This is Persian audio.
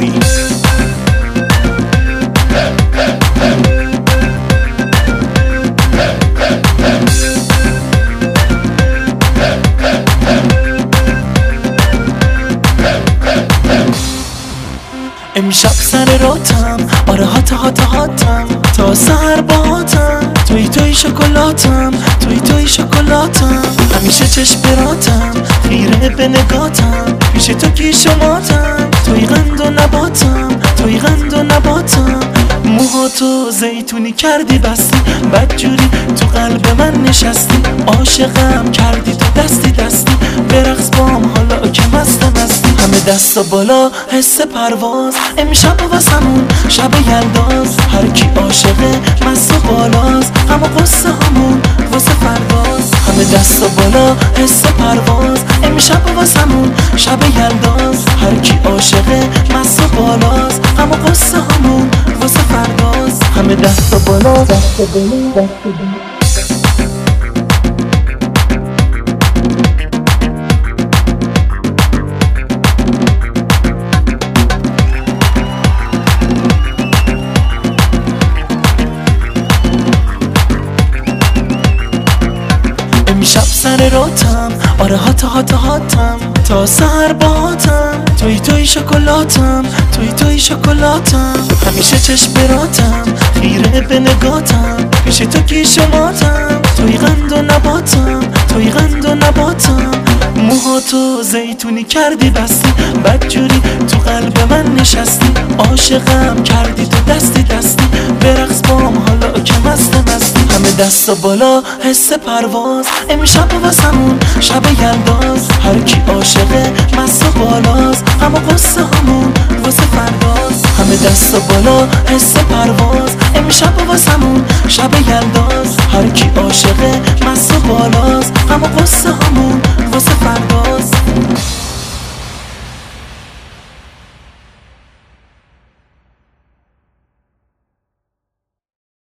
نوری. امشب سر راتم، آره هاتم تا سر باهاتم، توی شکلاتم، توی شکلاتم، همیشه چشم براتم، خیره به نگاتم، پیش تو کیش و ماتم، توی قند و نباتم، موهاتو زیتونی کردی بستی، بدجوری تو قلب من نشستی، عاشقم کردی تو دستی برقص بام حالا که مستی، همه دستا بالا حس پرواز، امشب واسمون شب یلداز، هر کی عاشقه مست و بالاز، اما قصه همون واسه فرداز، همه دستا بالا حس پرواز، امشب واسمون شب یلداز، هر کی عاشقه مست و بالاز، اما قصه همون واسه فرداز، همه دستا بالا امشب سر راتم، آره هاتم تا سر باهاتم، توی شکلاتم، توی شکلاتم، همیشه چشم براتم، خیره به نگاتم، پیش تو کیش و ماتم، توی قند و نباتم، موهاتو زیتونی کردی بستی، بدجوری تو قلب من نشستی، عاشقم کردی تو دستی برقص بام حالا که مستی، همه دستا بالا حس پرواز، امشب واسمون شب یلداز، هر کی عاشقه مست و بالاز، اما قصه همون واسه فرداز، همه دستا بالا حس پرواز، امشب واسمون شب یلداز، هر کی عاشقه مست و بالاز، اما قصه همون واسه فرداز.